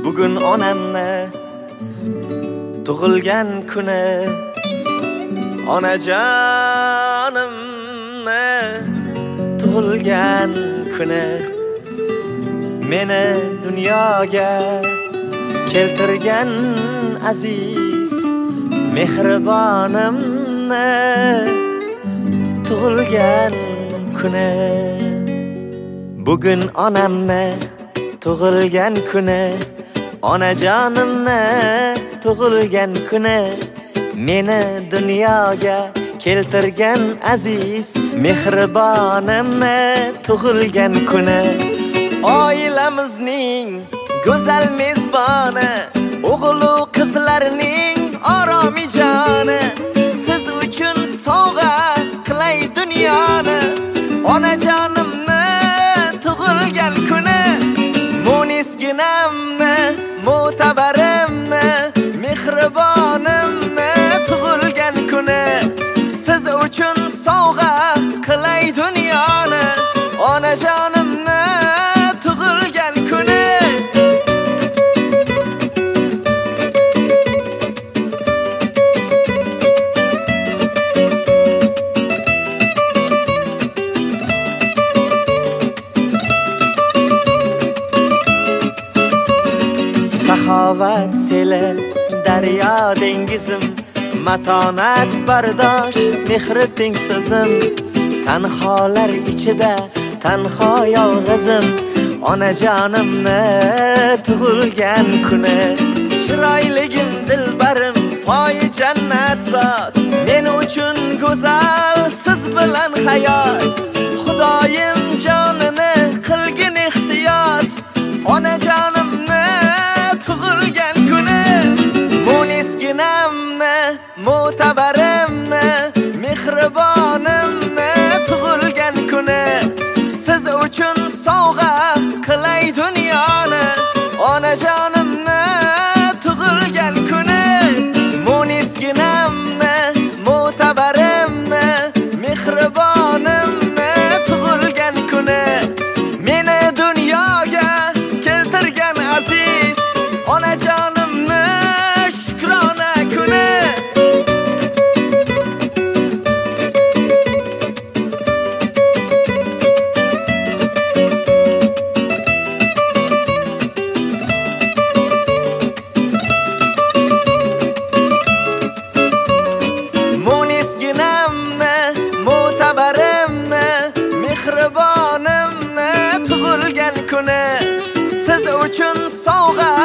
Bugun onamni tug'ilgan kuni, onajonimni tug'ilgan kuni, meni dunyoga keltirgan aziz mehribonimni tug'ilgan kuni. Bugun onamni tug'ilgan kuni, onajonimni tug'ilgan kuni, meni dunyoga keltirgan aziz mehribonimni tug'ilgan kuni. Oilamizning go'zal mezboni, o'g'il va qizlarning oromijoni, siz uchun sovg'a qilay dunyoni. Onajonimni tug'ilgan kuni, munisginamni, mo'tabarimni, mehribonimni tug'ilgan kuni, siz uchun sovg'a qilay dunyoni. Onajonimni tug'ilgan kuni. Saxovat seli, daryo dengizim, matonat bardosh, mehri teng so'zim. Tanholar ichida tanho yolg'izim, onajonimni tug'ilgan kuni. Chiroyligim, dilbarim, poyi jannat zot, men uchun go'zal, siz bilan hayot. Xudoyim jonini qilgin ehtiyot, onajonimni tug'ilgan kuni. Munisginamni, mo'tabarimni, mehribonimni tug'ilgan kuni, siz uchun sovg'a qilay dunyoni. Onajonimni tug'ilgan kuni, munisginamni, mo'tabarimni, mehribonimni tug'ilgan kuni, meni dunyoga keltirgan aziz onajonimni shukrona kuni. Munisginamni, mo'tabarimni, mehribonimni tug'ilgan kuni, siz uchun sovg'a